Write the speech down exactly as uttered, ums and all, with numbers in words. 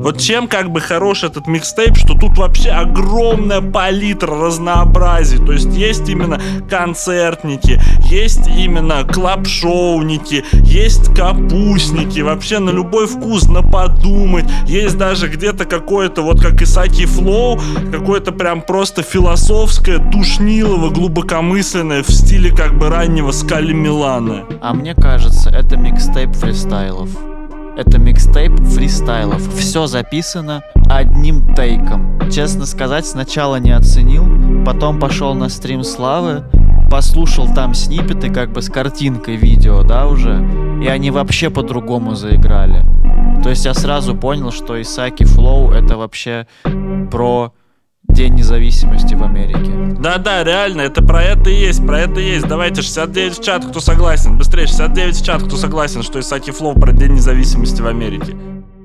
Вот чем как бы хорош этот микстейп, что тут вообще огромная палитра разнообразий. То есть есть именно концертники, есть именно клаб-шоуники, есть капустники, вообще на любой вкус, на подумать. Есть даже где-то какое-то, вот как Исаки Флоу, какое-то прям просто философское, душнилово, глубокомысленное в стиле как бы раннего Скали Милана. А мне кажется, это микстейп фристайлов. Это микстейп фристайлов. Все записано одним тейком. Честно сказать, сначала не оценил, потом пошел на стрим Славы, послушал там сниппеты как бы с картинкой видео, да, уже, и они вообще по-другому заиграли. То есть я сразу понял, что Исаки Флоу это вообще про День независимости в Америке. Да-да, реально, это про это и есть, про это и есть. Давайте шестьдесят девять в чат, кто согласен. Быстрее, шестьдесят девять в чат, кто согласен, что Исаки Флоу про День независимости в Америке.